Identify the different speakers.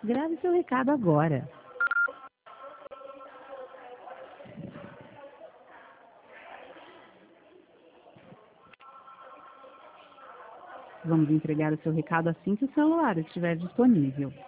Speaker 1: Grave seu recado agora. Vamos entregar o seu recado assim que o celular estiver disponível.